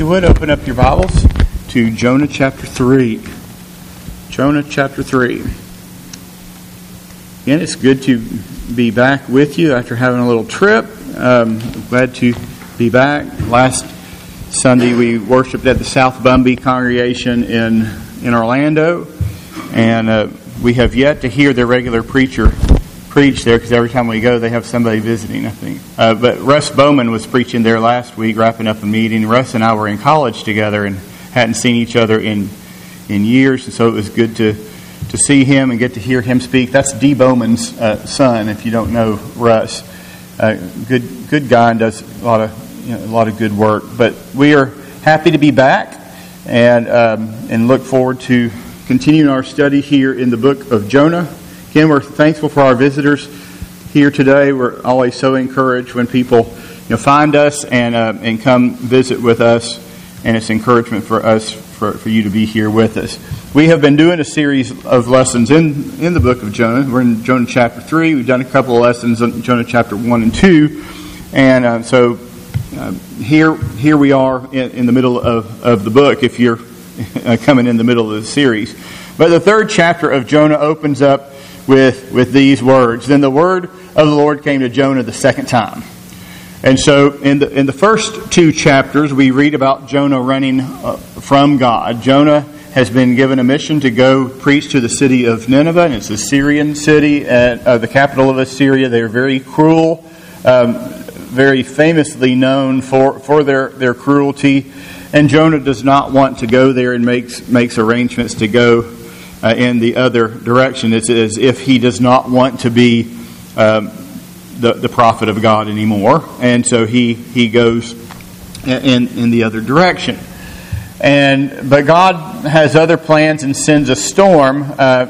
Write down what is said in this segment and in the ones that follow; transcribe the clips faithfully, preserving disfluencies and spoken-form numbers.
you would, open up your Bibles to Jonah chapter three. Jonah chapter three. Again, it's good to be back with you after having a little trip. Um, glad to be back. Last Sunday we worshiped at the South Bumby congregation in, in Orlando. And uh, we have yet to hear their regular preacher preach there, because every time we go they have somebody visiting, I think. Uh, but Russ Bowman was preaching there last week, wrapping up a meeting. Russ and I were in college together and hadn't seen each other in in years, and so it was good to to see him and get to hear him speak. That's Dee Bowman's uh, son, if you don't know Russ. Uh, good good guy and does a lot of you know, a lot of good work. But we are happy to be back and um, and look forward to continuing our study here in the book of Jonah. Again, we're thankful for our visitors here today. We're always so encouraged when people you know, find us and uh, and come visit with us, and it's encouragement for us, for, for you to be here with us. We have been doing a series of lessons in, in the book of Jonah. We're in Jonah chapter three. We've done a couple of lessons in Jonah chapter one and two. And uh, so uh, here here we are in, in the middle of, of the book, if you're uh, coming in the middle of the series. But the third chapter of Jonah opens up with with these words. Then the word of the Lord came to Jonah the second time. And so in the in the first two chapters, we read about Jonah running uh, from God. Jonah has been given a mission to go preach to the city of Nineveh, and it's a Syrian city, at, uh, the capital of Assyria. They are very cruel, um, very famously known for, for their, their cruelty. And Jonah does not want to go there and makes makes arrangements to go Uh, in the other direction. It's as if he does not want to be um, the the prophet of God anymore, and so he he goes in in the other direction. And but God has other plans and sends a storm, uh,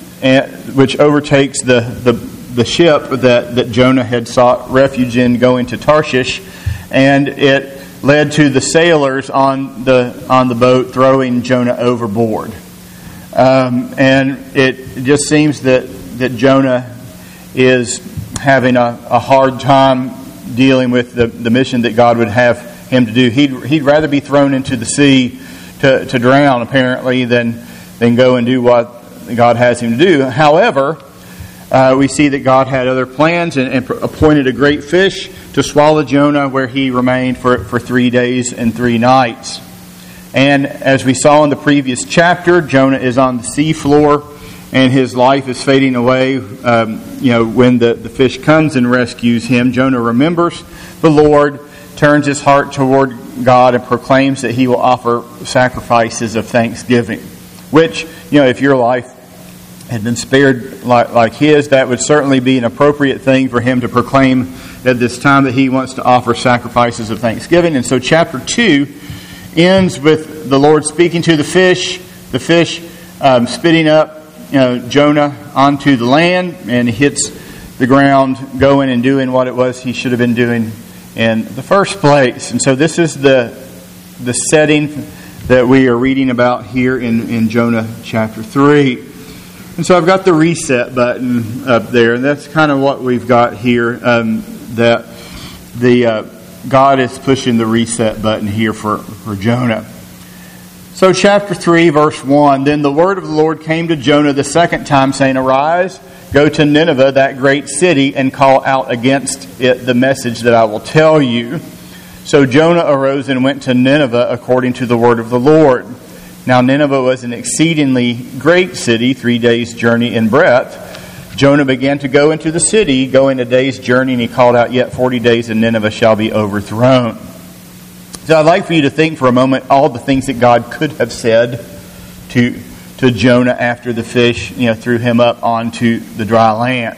which overtakes the, the the ship that that Jonah had sought refuge in, going to Tarshish, and it led to the sailors on the on the boat throwing Jonah overboard. Um, and it just seems that, that Jonah is having a, a hard time dealing with the, the mission that God would have him to do. He'd, he'd rather be thrown into the sea to, to drown, apparently, than, than go and do what God has him to do. However, uh, we see that God had other plans and, and appointed a great fish to swallow Jonah, where he remained for, for three days and three nights. And as we saw in the previous chapter, Jonah is on the seafloor, and his life is fading away. Um, you know, when the, the fish comes and rescues him, Jonah remembers the Lord, turns his heart toward God, and proclaims that he will offer sacrifices of thanksgiving. Which, you know, if your life had been spared like, like his, that would certainly be an appropriate thing for him to proclaim at this time, that he wants to offer sacrifices of thanksgiving. And so chapter two ends with the Lord speaking to the fish, the fish um, spitting up you know, Jonah onto the land, and he hits the ground going and doing what it was he should have been doing in the first place. And so this is the the setting that we are reading about here in, in Jonah chapter three. And so I've got the reset button up there, and that's kind of what we've got here, um, that the... Uh, God is pushing the reset button here for, for Jonah. So chapter three, verse one, Then the word of the Lord came to Jonah the second time, saying, Arise, go to Nineveh, that great city, and call out against it the message that I will tell you. So Jonah arose and went to Nineveh according to the word of the Lord. Now Nineveh was an exceedingly great city, three days' journey in breadth. Jonah began to go into the city, going a day's journey, and he called out, Yet forty days and Nineveh shall be overthrown. So I'd like for you to think for a moment all the things that God could have said to, to Jonah after the fish you know, threw him up onto the dry land.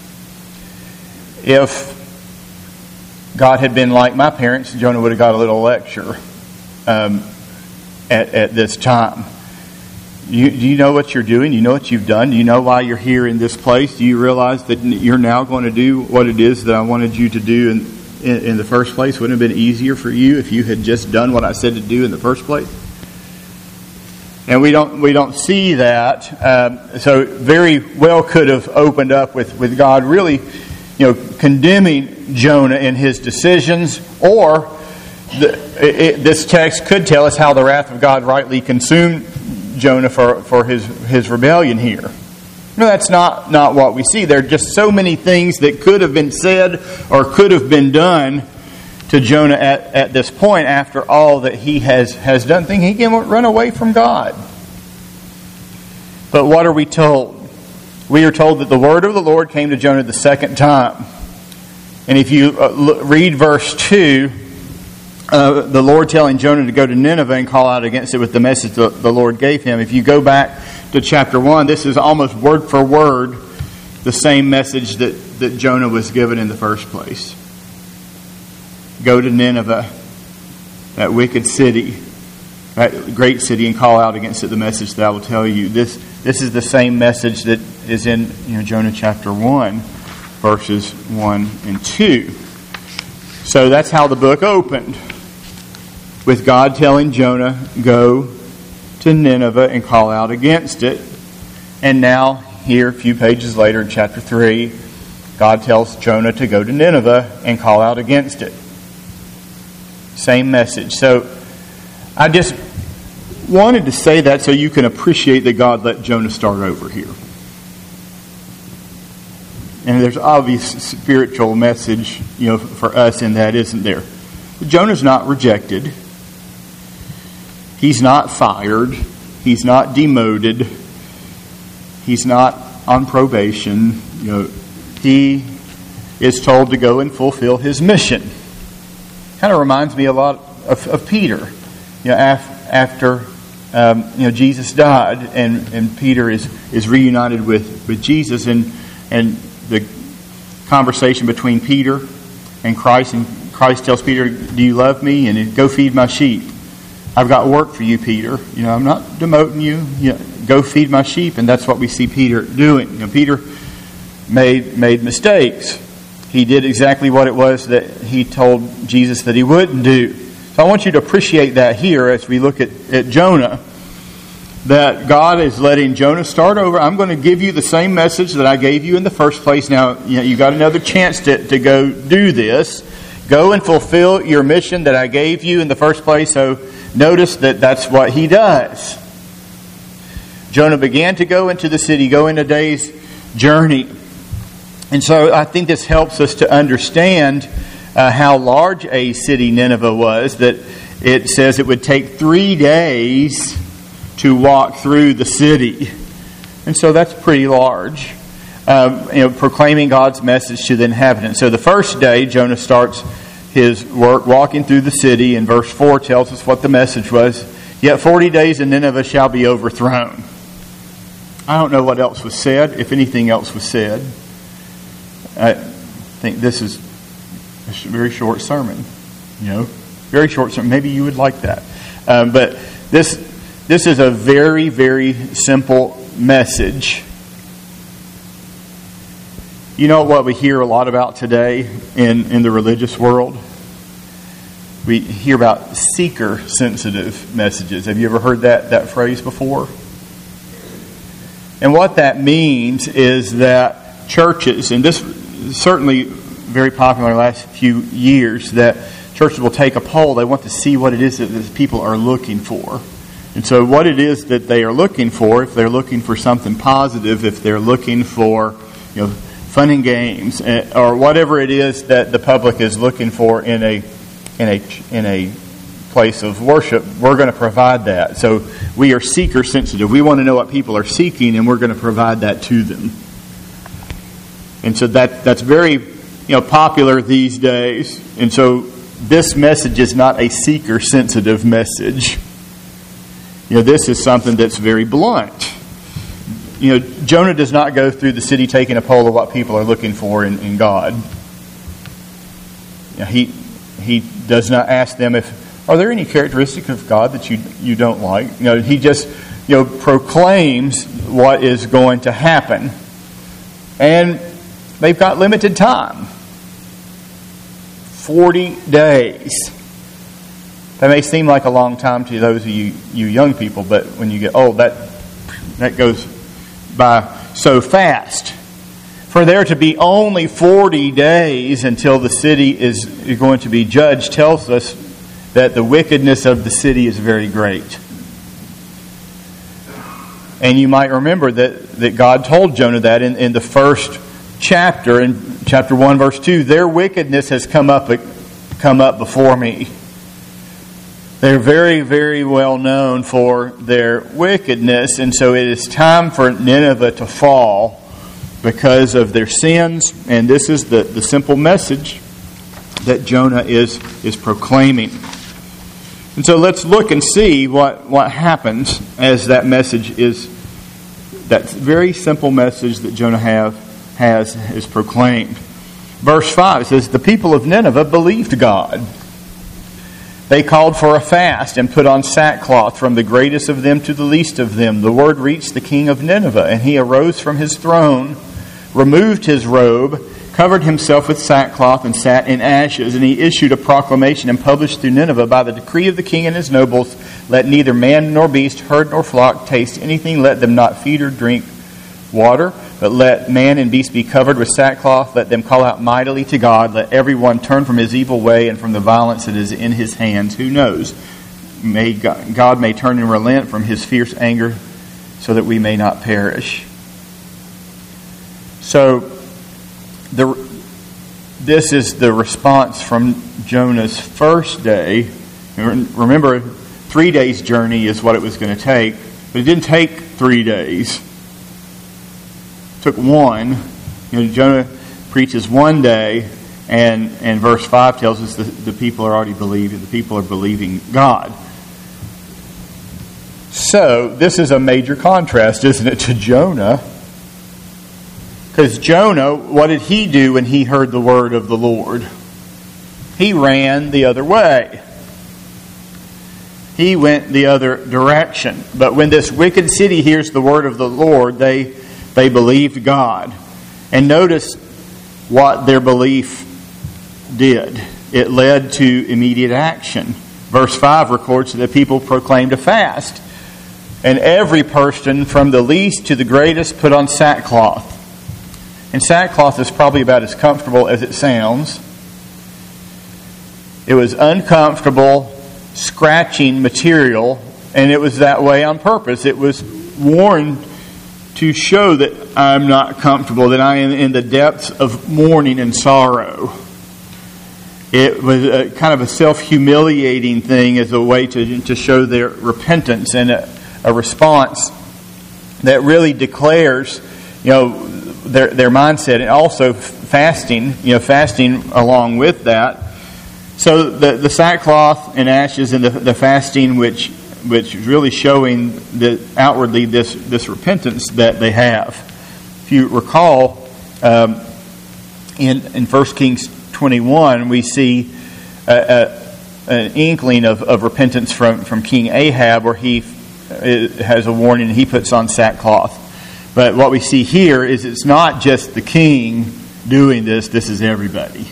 If God had been like my parents, Jonah would have got a little lecture um, at, at this time. You, do you know what you're doing? Do you know what you've done? Do you know why you're here in this place? Do you realize that you're now going to do what it is that I wanted you to do in, in, in the first place? Wouldn't it have been easier for you if you had just done what I said to do in the first place? And we don't we don't see that. Um, so very well could have opened up with, with God really, you know, condemning Jonah in his decisions, or the, it, this text could tell us how the wrath of God rightly consumed Jonah for, for his, his rebellion here. No, that's not, not what we see. There are just so many things that could have been said or could have been done to Jonah at, at this point after all that he has, has done. Thinking he can run away from God. But what are we told? We are told that the word of the Lord came to Jonah the second time. And if you read verse two, uh, the Lord telling Jonah to go to Nineveh and call out against it with the message the, the Lord gave him. If you go back to chapter one, this is almost word for word the same message that, that Jonah was given in the first place. Go to Nineveh, that wicked city, that great city, and call out against it the message that I will tell you. This this is the same message that is in you know Jonah chapter one, verses one and two. So that's how the book opened, with God telling Jonah, go to Nineveh and call out against it. And now, here, a few pages later in chapter three, God tells Jonah to go to Nineveh and call out against it. Same message. So, I just wanted to say that so you can appreciate that God let Jonah start over here. And there's obvious spiritual message, you know, for us in that, isn't there? Jonah's not rejected. He's not fired. He's not demoted. He's not on probation. You know, he is told to go and fulfill his mission. Kind of reminds me a lot of, of Peter. You know, af, after um, you know Jesus died, and, and Peter is, is reunited with, with Jesus, and and the conversation between Peter and Christ, and Christ tells Peter, "Do you love me? And go feed my sheep. I've got work for you, Peter. You know, I'm not demoting you. You know, go feed my sheep." And that's what we see Peter doing. You know, Peter made made mistakes. He did exactly what it was that he told Jesus that he wouldn't do. So I want you to appreciate that here as we look at, at Jonah, that God is letting Jonah start over. I'm going to give you the same message that I gave you in the first place. Now, you know, you got another chance to, to go do this. Go and fulfill your mission that I gave you in the first place. So notice that that's what he does. Jonah began to go into the city, go in a day's journey. And so I think this helps us to understand uh, how large a city Nineveh was, that it says it would take three days to walk through the city. And so that's pretty large. Um, you know, proclaiming God's message to the inhabitants. So the first day, Jonah starts his work walking through the city, and verse four tells us what the message was. Yet forty days and Nineveh shall be overthrown. I don't know what else was said, if anything else was said. I think this is a very short sermon. You know, very short sermon. Maybe you would like that. Um, but this this is a very, very simple message. You know what we hear a lot about today in, in the religious world? We hear about seeker-sensitive messages. Have you ever heard that, that phrase before? And what that means is that churches, and this is certainly very popular in the last few years, that churches will take a poll. They want to see what it is that people are looking for. And so what it is that they are looking for, if they're looking for something positive, if they're looking for, you know, fun and games, or whatever it is that the public is looking for in a in a in a place of worship, we're going to provide that. So we are seeker sensitive. We want to know what people are seeking, and we're going to provide that to them. And so that that's very you know popular these days. And so this message is not a seeker sensitive message. You know, this is something that's very blunt. You know, Jonah does not go through the city taking a poll of what people are looking for in, in God. You know, he he does not ask them if are there any characteristics of God that you you don't like. You know, he just you know proclaims what is going to happen, and they've got limited time. Forty days. That may seem like a long time to those of you you young people, but when you get old, that that goes by so fast. For there to be only forty days until the city is going to be judged tells us that the wickedness of the city is very great. And you might remember that, that God told Jonah that in, in the first chapter, in chapter one, verse two, their wickedness has come up, come up before me. They're very, very well known for their wickedness, and so it is time for Nineveh to fall because of their sins, and this is the, the simple message that Jonah is, is proclaiming. And so let's look and see what, what happens as that message is, that very simple message that Jonah have, has is proclaimed. Verse five says, the people of Nineveh believed God. They called for a fast and put on sackcloth from the greatest of them to the least of them. The word reached the king of Nineveh, and he arose from his throne, removed his robe, covered himself with sackcloth, and sat in ashes. And he issued a proclamation and published through Nineveh, by the decree of the king and his nobles, let neither man nor beast, herd nor flock taste anything. Let them not feed or drink water, but let man and beast be covered with sackcloth. Let them call out mightily to God. Let everyone turn from his evil way and from the violence that is in his hands. Who knows? May God, God may turn and relent from his fierce anger so that we may not perish. So, the, this is the response from Jonah's first day. Remember, three days' journey is what it was going to take, but it didn't take three days. Took one. You know, Jonah preaches one day, and, and verse five tells us that the people are already believing. The people are believing God. So, this is a major contrast, isn't it, to Jonah? Because Jonah, what did he do when he heard the word of the Lord? He ran the other way. He went the other direction. But when this wicked city hears the word of the Lord, they They believed God. And notice what their belief did. It led to immediate action. Verse five records that the people proclaimed a fast. And every person from the least to the greatest put on sackcloth. And sackcloth is probably about as comfortable as it sounds. It was uncomfortable, scratching material, and it was that way on purpose. It was worn to show that I'm not comfortable, that I am in the depths of mourning and sorrow. It was a, kind of a self-humiliating thing as a way to, to show their repentance and a, a response that really declares, you know, their their mindset, and also fasting, you know, fasting along with that. So the the sackcloth and ashes and the, the fasting, which which is really showing that outwardly this, this repentance that they have. If you recall, um, in, in First Kings twenty-one, we see a, a, an inkling of, of repentance from, from King Ahab, where he has a warning and he puts on sackcloth. But what we see here is it's not just the king doing this, this is everybody.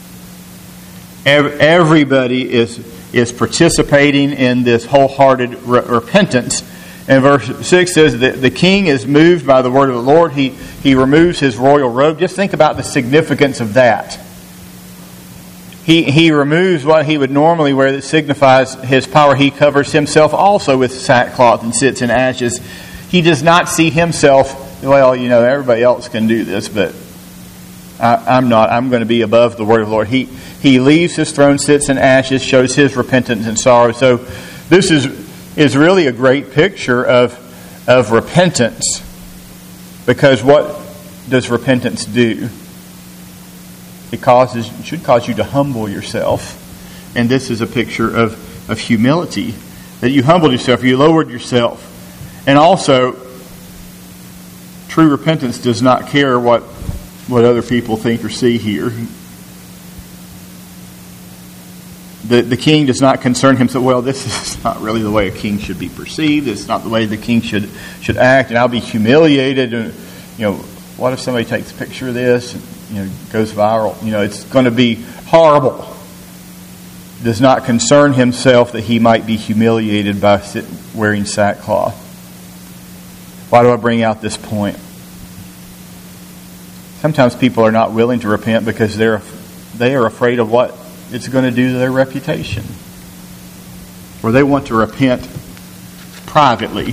Everybody is is participating in this wholehearted re- repentance. And verse six says that the king is moved by the word of the Lord. He, he removes his royal robe. Just think about the significance of that. He, he removes what he would normally wear that signifies his power. He covers himself also with sackcloth and sits in ashes. He does not see himself, well, you know, everybody else can do this, but I, I'm not. I'm going to be above the word of the Lord. He He leaves his throne, sits in ashes, shows his repentance and sorrow. So this is is really a great picture of of repentance. Because what does repentance do? It causes it should cause you to humble yourself. And this is a picture of, of humility. That you humbled yourself, you lowered yourself. And also, true repentance does not care what, what other people think or see here. The, the king does not concern himself, well, this is not really the way a king should be perceived. It's not the way the king should should act, and I'll be humiliated. And, you know, what if somebody takes a picture of this and, you know, goes viral? You know, it's going to be horrible. Does not concern himself that he might be humiliated by sit, wearing sackcloth. Why do I bring out this point? Sometimes people are not willing to repent because they're they are afraid of what it's going to do to their reputation. or they want to repent privately.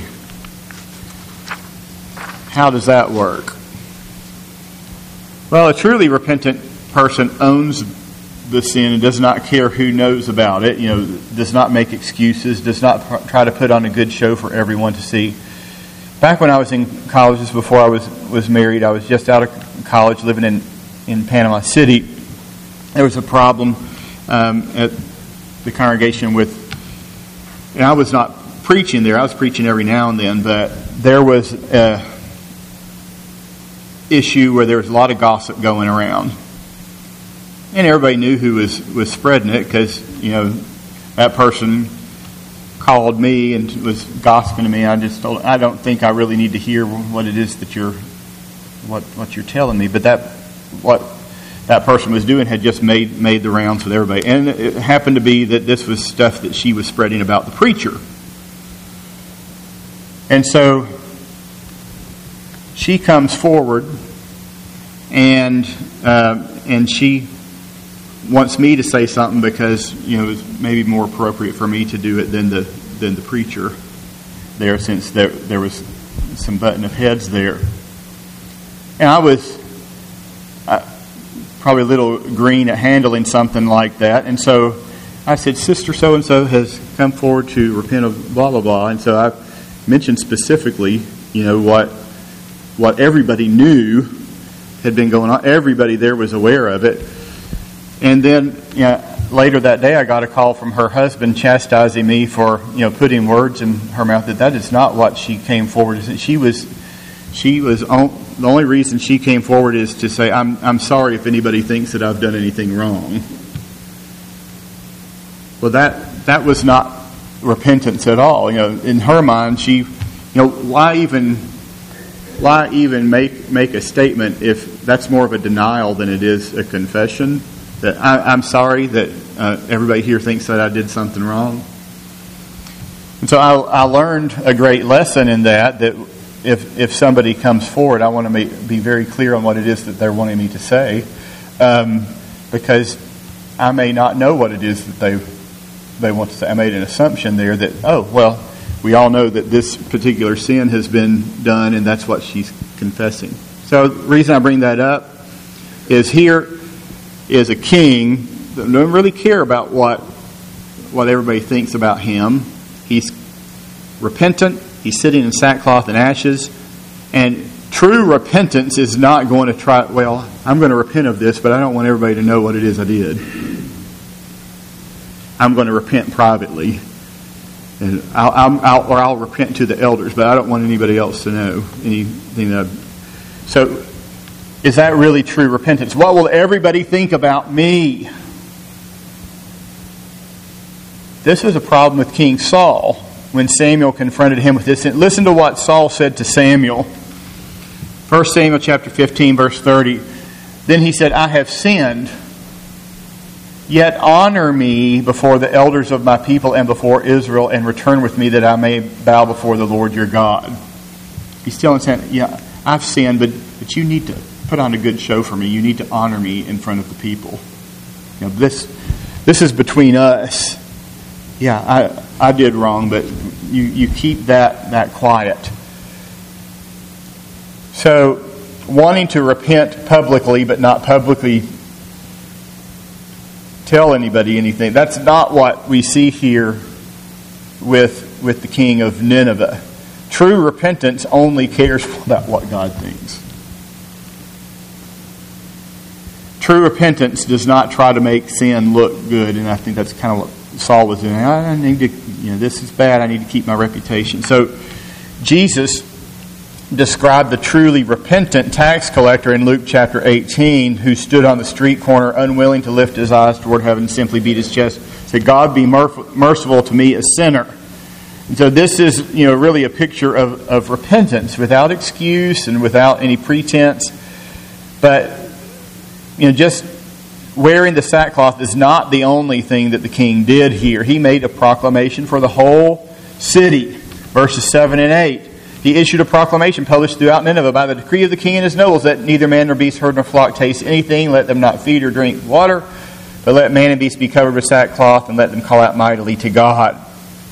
How does that work? Well, a truly repentant person owns the sin and does not care who knows about it, you know, does not make excuses, does not pr- try to put on a good show for everyone to see. Back when I was in college, just before I was, was married, I was just out of college living in, in Panama City. There was a problem um, at the congregation with, and I was not preaching there, I was preaching every now and then, but there was a issue where there was a lot of gossip going around. And everybody knew who was, was spreading it because, you know, that person called me and was gossiping to me. I just told, I don't think I really need to hear what it is that you're, what what you're telling me. But that, what that person was doing had just made made the rounds with everybody. And it happened to be that this was stuff that she was spreading about the preacher. And so she comes forward and uh, and she wants me to say something because, you know, it's maybe more appropriate for me to do it than the than the preacher there, since there there was some button of heads there. And I was uh, probably a little green at handling something like that. And so I said, Sister so-and-so has come forward to repent of blah, blah, blah. And so I mentioned specifically, you know, what what everybody knew had been going on. Everybody there was aware of it. And then, you know, later that day, I got a call from her husband chastising me for, you know, putting words in her mouth. That that is not what she came forward. She was, she was on, the only reason she came forward is to say, "I'm I'm sorry if anybody thinks that I've done anything wrong." Well, that that was not repentance at all. You know, in her mind, she, you know, why even why even make make a statement if that's more of a denial than it is a confession? That I, I'm sorry that uh, everybody here thinks that I did something wrong. And so I, I learned a great lesson in that, that if if somebody comes forward, I want to make, be very clear on what it is that they're wanting me to say, um, because I may not know what it is that they they want to say. I made an assumption there that, oh, well, we all know that this particular sin has been done, and that's what she's confessing. So the reason I bring that up is here is a king that doesn't really care about what what everybody thinks about him. He's repentant. He's sitting in sackcloth and ashes. And true repentance is not going to try, well, I'm going to repent of this, but I don't want everybody to know what it is I did. I'm going to repent privately. And I'll, I'll, I'll, or I'll repent to the elders, but I don't want anybody else to know anything that I've, so is that really true repentance? What will everybody think about me? This was a problem with King Saul when Samuel confronted him with this. Listen to what Saul said to Samuel. First Samuel chapter fifteen, verse thirty. Then he said, I have sinned, yet honor me before the elders of my people and before Israel, and return with me that I may bow before the Lord your God. He's telling him, yeah, I've sinned, but, but you need to put on a good show for me. You need to honor me in front of the people. You know, this this is between us. Yeah, I I did wrong, but you, you keep that, that quiet. So, wanting to repent publicly, but not publicly tell anybody anything, that's not what we see here with, with the king of Nineveh. True repentance only cares about what God thinks. True repentance does not try to make sin look good, and I think that's kind of what Saul was doing. I need to, you know, this is bad. I need to keep my reputation. So Jesus described the truly repentant tax collector in Luke chapter eighteen, who stood on the street corner, unwilling to lift his eyes toward heaven, simply beat his chest, said, "God be merciful to me, a sinner." And so this is, you know, really a picture of, of repentance without excuse and without any pretense. But you know, just wearing the sackcloth is not the only thing that the king did here. He made a proclamation for the whole city. Verses seven and eight. He issued a proclamation published throughout Nineveh by the decree of the king and his nobles, that neither man nor beast, herd nor flock taste anything. Let them not feed or drink water, but let man and beast be covered with sackcloth, and let them call out mightily to God.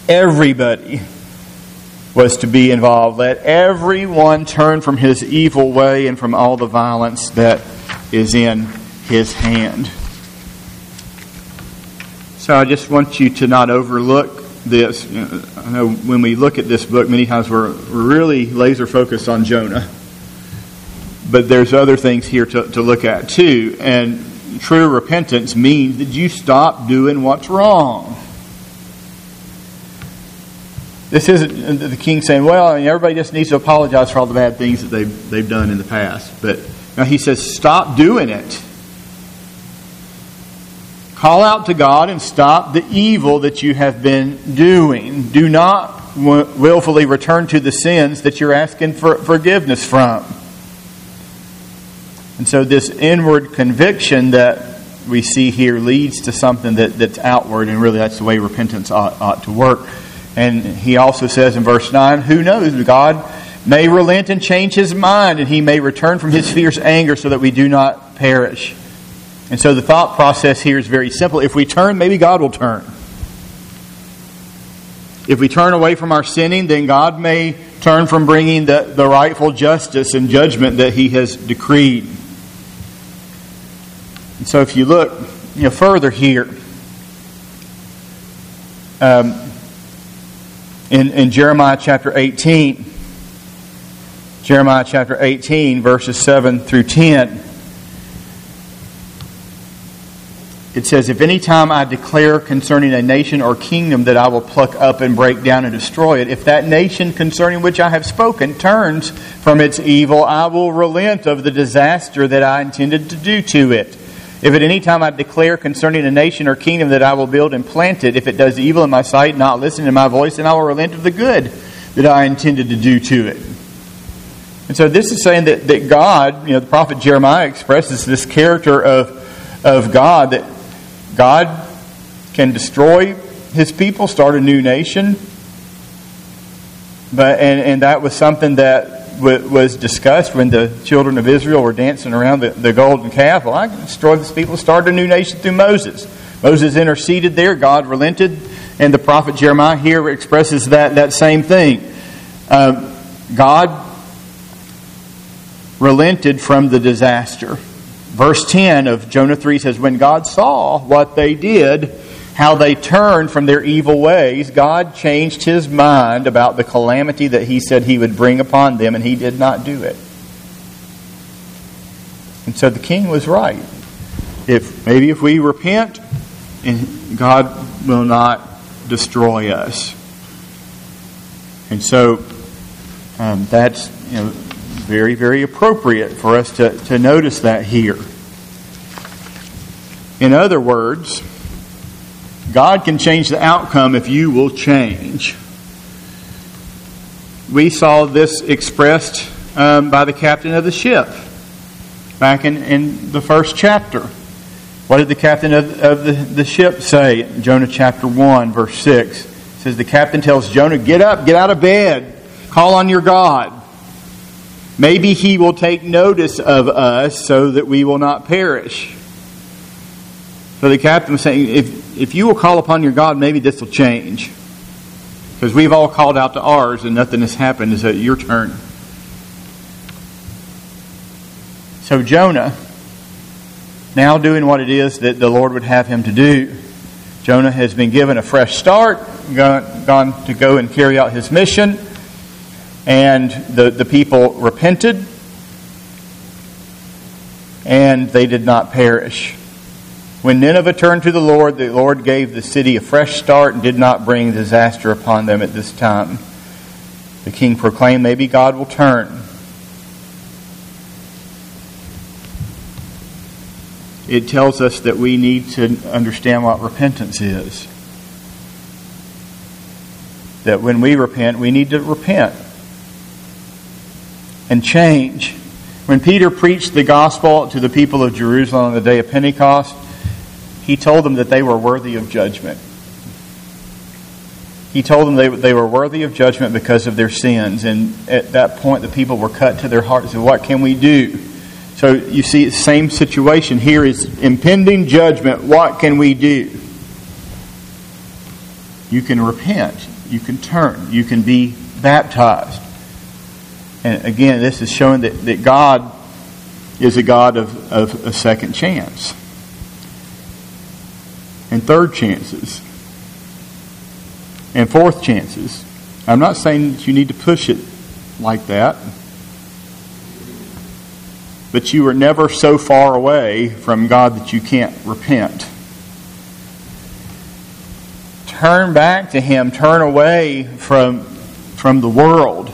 Everybody was to be involved. Let everyone turn from his evil way and from all the violence that is in his hand. So I just want you to not overlook this. You know, I know when we look at this book, many times we're, we're really laser focused on Jonah. But there's other things here to, to look at too. And true repentance means that you stop doing what's wrong. This isn't the king saying, well, I mean, everybody just needs to apologize for all the bad things that they've, they've done in the past. But now he says, stop doing it. Call out to God and stop the evil that you have been doing. Do not willfully return to the sins that you're asking for forgiveness from. And so this inward conviction that we see here leads to something that, that's outward, and really that's the way repentance ought, ought to work. And he also says in verse nine, who knows, God may relent and change his mind, and he may return from his fierce anger so that we do not perish. And so the thought process here is very simple. If we turn, maybe God will turn. If we turn away from our sinning, then God may turn from bringing the, the rightful justice and judgment that he has decreed. And so if you look you know, further here, um, in, in Jeremiah chapter eighteen, Jeremiah chapter eighteen, verses seven through ten, it says, if any time I declare concerning a nation or kingdom that I will pluck up and break down and destroy it, if that nation concerning which I have spoken turns from its evil, I will relent of the disaster that I intended to do to it. If at any time I declare concerning a nation or kingdom that I will build and plant it, if it does evil in my sight, not listening to my voice, then I will relent of the good that I intended to do to it. And so this is saying that, that God, you know, the prophet Jeremiah expresses this character of, of God, that God can destroy his people, start a new nation. But and, and that was something that w- was discussed when the children of Israel were dancing around the, the golden calf. Well, I can destroy this people, start a new nation through Moses. Moses interceded there, God relented, and the prophet Jeremiah here expresses that, that same thing. Um, God relented from the disaster. Verse ten of Jonah three says, when God saw what they did, how they turned from their evil ways, God changed his mind about the calamity that he said he would bring upon them, and he did not do it. And so the king was right. If maybe if we repent, and God will not destroy us. And so um, that's you know very, very appropriate for us to, to notice that here. In other words, God can change the outcome if you will change. We saw this expressed um, by the captain of the ship back in, in the first chapter. What did the captain of, of the, the ship say in Jonah chapter one, verse six? It says the captain tells Jonah, get up, get out of bed, call on your God. Maybe he will take notice of us so that we will not perish. So the captain was saying, if, if you will call upon your God, maybe this will change. Because we've all called out to ours and nothing has happened. Is it your turn? So Jonah, now doing what it is that the Lord would have him to do, Jonah has been given a fresh start, gone, gone to go and carry out his mission. And the, the people repented, and they did not perish. When Nineveh turned to the Lord, the Lord gave the city a fresh start and did not bring disaster upon them at this time. The king proclaimed, maybe God will turn. It tells us that we need to understand what repentance is. That when we repent, we need to repent and change. When Peter preached the gospel to the people of Jerusalem on the day of Pentecost, he told them that they were worthy of judgment. He told them they, they were worthy of judgment because of their sins. And at that point, the people were cut to their hearts. So what can we do? So you see, the same situation here is impending judgment. What can we do? You can repent. You can turn. You can be baptized. And again, this is showing that, that God is a God of, of a second chance. And third chances. And fourth chances. I'm not saying that you need to push it like that. But you are never so far away from God that you can't repent. Turn back to Him. Turn away from, from the world.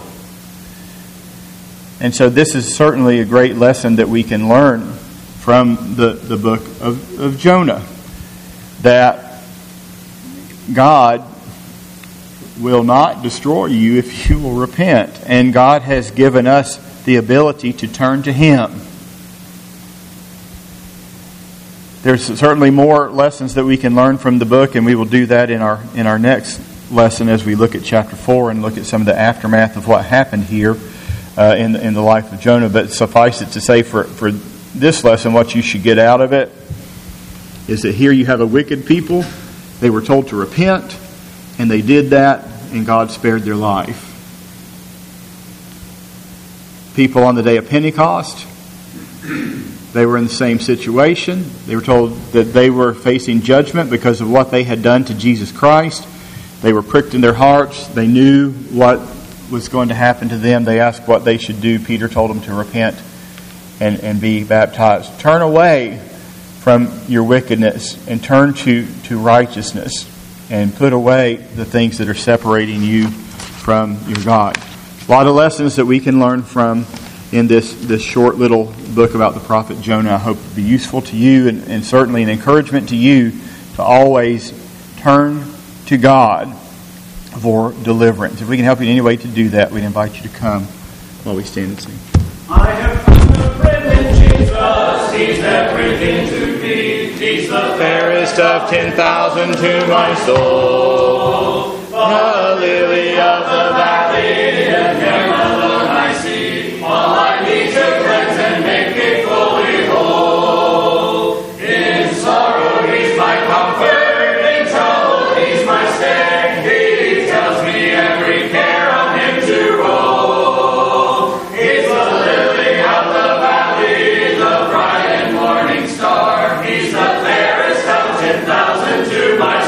And so this is certainly a great lesson that we can learn from the, the book of, of Jonah. That God will not destroy you if you will repent. And God has given us the ability to turn to Him. There's certainly more lessons that we can learn from the book, and we will do that in our in our next lesson as we look at chapter four and look at some of the aftermath of what happened here uh, in, in the life of Jonah. But suffice it to say for, for this lesson, what you should get out of it is that here you have a wicked people. They were told to repent, and they did that, and God spared their life. People on the day of Pentecost, they were in the same situation. They were told that they were facing judgment because of what they had done to Jesus Christ. They were pricked in their hearts. They knew what was going to happen to them. They asked what they should do. Peter told them to repent and, and be baptized. Turn away from your wickedness and turn to, to righteousness and put away the things that are separating you from your God. A lot of lessons that we can learn from in this, this short little book about the prophet Jonah. I hope it will be useful to you and, and certainly an encouragement to you to always turn to God for deliverance. If we can help you in any way to do that, we'd invite you to come while we stand and sing. I have found a friend in Jesus. He's everything to me. He's the fairest of ten thousand to my soul. The lily of the valley and never alone I see. All I need to cleanse and make me fully whole. In sorrow He's my comfort. In trouble He's my stay. He tells me every care on Him to roll. He's the lily of the valley, the bright and morning star. He's the fairest of ten thousand to my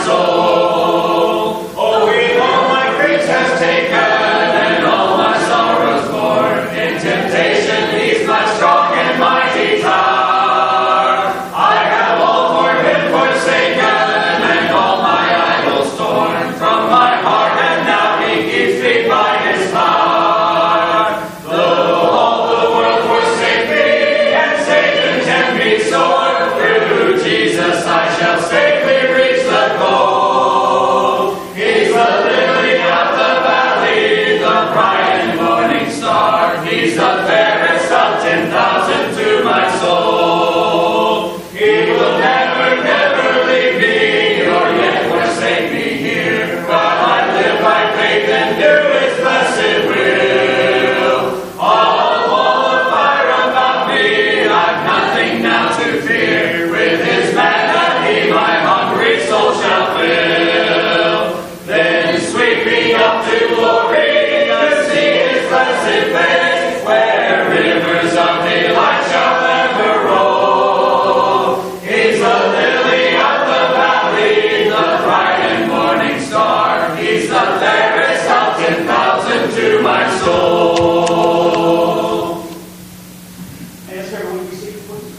soul. Oh, He all my griefs has taken and all my sorrows borne. In temptation He's my strong and mighty tower. I have all for Him forsaken and all my idols torn from my heart, and now He keeps me by His power. Though all the world forsake me and Satan tempt me sore, through Jesus I shall safely reach the goal. He's the lily of the valley, the bright and morning star. He's the fairest of ten thousand to my soul. He will never, never leave me, or yet forsake me here, while I live by faith and do His blessed will. All wall of fire about me, I've nothing now to fear. With His manna He my hungry soul shall fill. Then sweep me up to glory to see His blessed face, where rivers of delight shall ever roll. He's the lily of the valley, the bright and morning star. He's the fairest of ten thousand to my soul. As everyone be seated, please.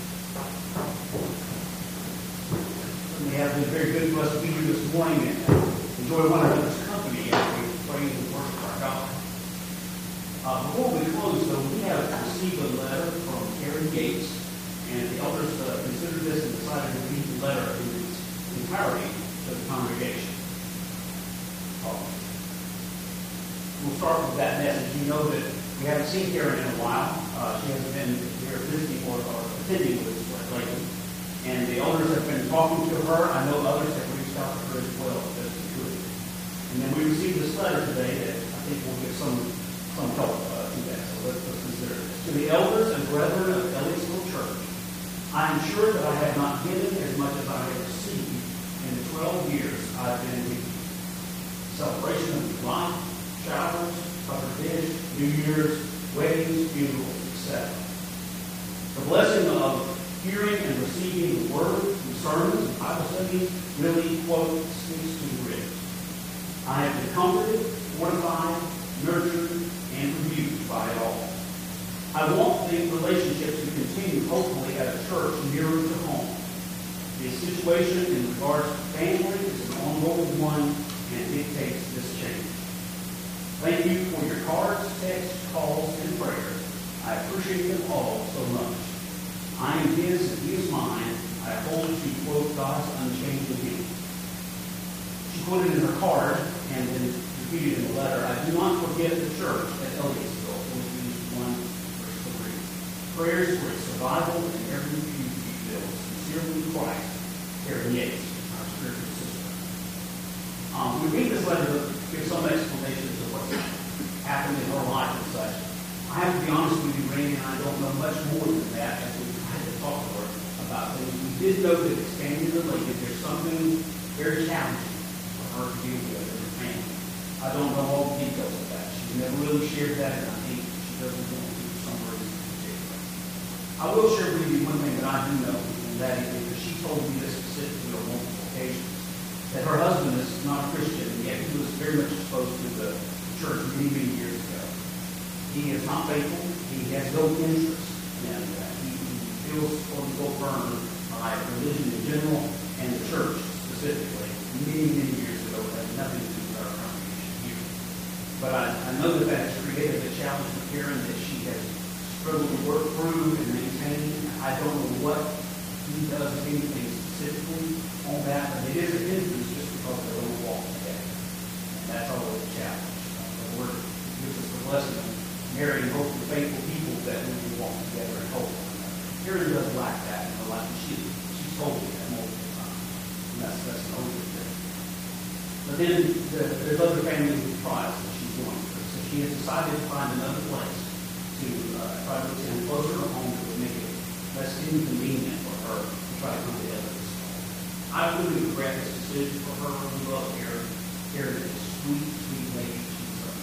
It has been very good to us to be here this morning and enjoy one another's company as we praise and worship our God. Uh, before we close, though, we have received a letter from Karen Gates, and the elders uh, considered this and decided to read the letter in its entirety to the congregation. Uh, we'll start with that message. You know that we haven't seen Karen in a while. Uh, she hasn't been here visiting or, or attending with us lately. And the elders have been talking to her. I know others have reached out to her as well, just as good. And then we received this letter today that I think will give some some help uh, to that. So let's, let's consider this. To the elders and brethren of Elliottsville Church, I am sure that I have not given as much as I have received in the twelve years I've been with you. celebration of new life, showers, covered dish, New Year's, weddings, funerals, et cetera. The blessing of hearing and receiving the Word through sermons and Bible studies really, quote, speaks to the ribs. I have been comforted, fortified, nurtured, and rebuked by it all. I want the relationship to continue, hopefully, at a church nearer to home. The situation in regards to family is an ongoing one and dictates this change. Thank you for your cards, texts, calls, and prayers. I appreciate them all so much. I am His and He is mine. I hold to, quote, God's unchanging hand. She put it in her card and then repeated in the letter, I do not forget the church at Elliottsville, Philippians one, verse three. Prayers for its survival and every pew be filled. Sincerely Christ, Karen Yates, our spiritual sister. Um, we read this letter to give some explanation of what's happened in her life and such. I have to be honest with you, Randy, and I don't know much more than that as we tried to talk to her about things. We did know that expanding the lake, there's something very challenging for her to deal with in her family. I don't know all the details of that. She's never really shared that, and I think she doesn't want to for some reason in particular. I will share with you one thing that I do know, and that is because she told me this specifically on multiple occasions, that her husband is not a Christian, and yet he was very much exposed to the church many, many years ago. He is not faithful. He has no interest in that. He, he feels quote-unquote burned by religion in general and the church specifically. Many, many years ago, it had nothing to do with our congregation here. But I, I know that that has created a challenge for Karen that she has struggled to work through and maintain. I don't know what he does, anything specifically on that, but it is a hindrance just because they don't walk together. And that's always a challenge. The Lord gives us the blessing of marrying hopefully faithful people that we can walk together and hold one another. Karen doesn't lack that in her life. She, she's told me that multiple times. And that's, that's an older thing. But then the, there's other family trials that she's going through. So she has decided to find another place to uh, try to attend closer to home that would make it less inconvenient for her to try to come to Elliottsville. I really regret this decision for her. We love Karen. Karen is a sweet, sweet lady. She's, uh,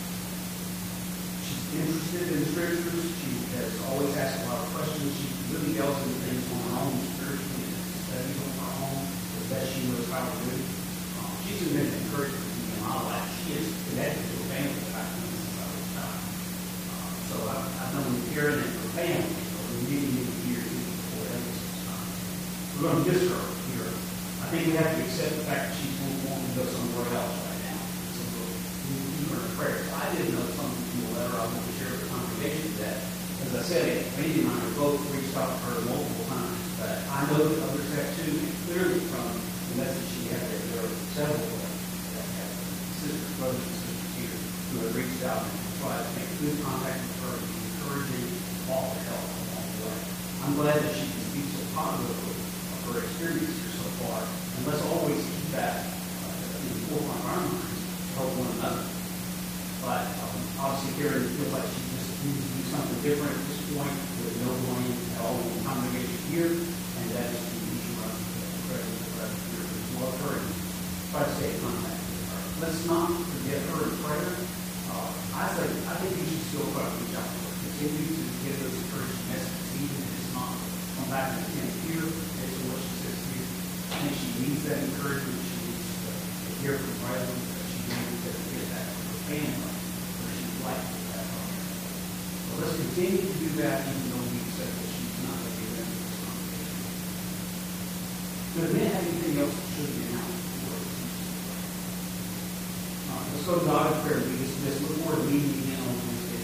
she's interested in the scriptures. She has always asked a lot of questions. She really delves into things on her own spiritually and studies on her own as best she knows how to do. Um, she's been an encouragement to me in my life. She is connected to a family that I've known since I was a child. Um, so I've, I've known Karen and her family for many, many years before Elliottsville's time. We're going to miss her here. I think we have to accept the fact that she's going to want to go somewhere else right now. So we'll keep her in prayer. So I didn't know something from the letter I want to share with the congregation that, as I said, Randy and I have both reached out to her multiple times. But I know that others have too, and clearly from the message she had that there are several of them that have sisters, brothers, and sisters here who have reached out and tried to make good contact with her and encouraging all the help along the way. I'm glad that she can speak so positively of her experience here so far. And let's always keep that uh, in the forefront of our minds to help one another. But um, obviously, Karen feels like she just needs to do something different at this point with no one at all in the congregation here, and that is to be run the president of the rest here as well. Her and try to stay in contact with her. Let's not forget her in prayer. Uh, I think I think we should still try to reach out to her, continue to give those encouraging messages, even if it's not come back and attend here. It's what she says here. I think she needs that encouragement. She needs to, to hear from brethren. She needs to hear that from her family, where she's like that. So let's continue to do that, even though we accept that she's not going to be there in this congregation. Does the man have anything else that should be announced? Uh, let's go to God in prayer. We dismiss. Look forward to meeting again on Wednesday.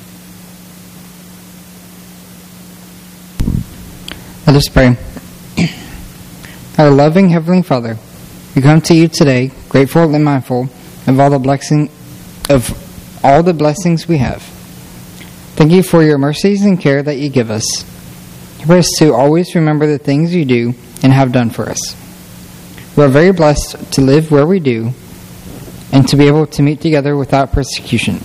Let us pray. Our loving Heavenly Father, we come to you today, grateful and mindful of all the blessing of all the blessings we have. Thank you for your mercies and care that you give us. Help us to always remember the things you do and have done for us. We are very blessed to live where we do and to be able to meet together without persecution.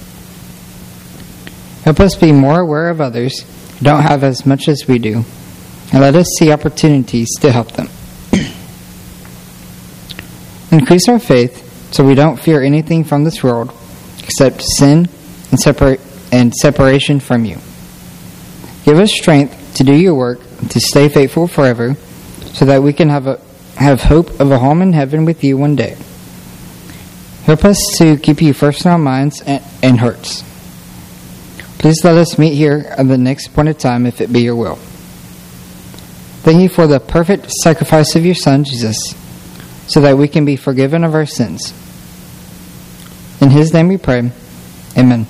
Help us be more aware of others who don't have as much as we do, and let us see opportunities to help them. Increase our faith so we don't fear anything from this world except sin and, separa- and separation from you. Give us strength to do your work, to stay faithful forever, so that we can have a have hope of a home in heaven with you one day. Help us to keep you first in our minds and, and hearts. Please let us meet here at the next appointed time, if it be your will. Thank you for the perfect sacrifice of your Son, Jesus, so that we can be forgiven of our sins. In His name we pray. Amen.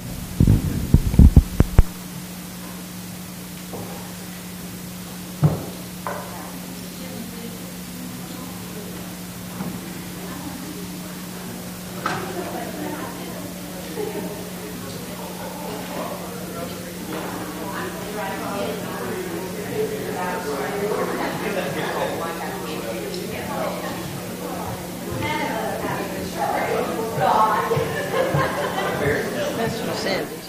That's what I said.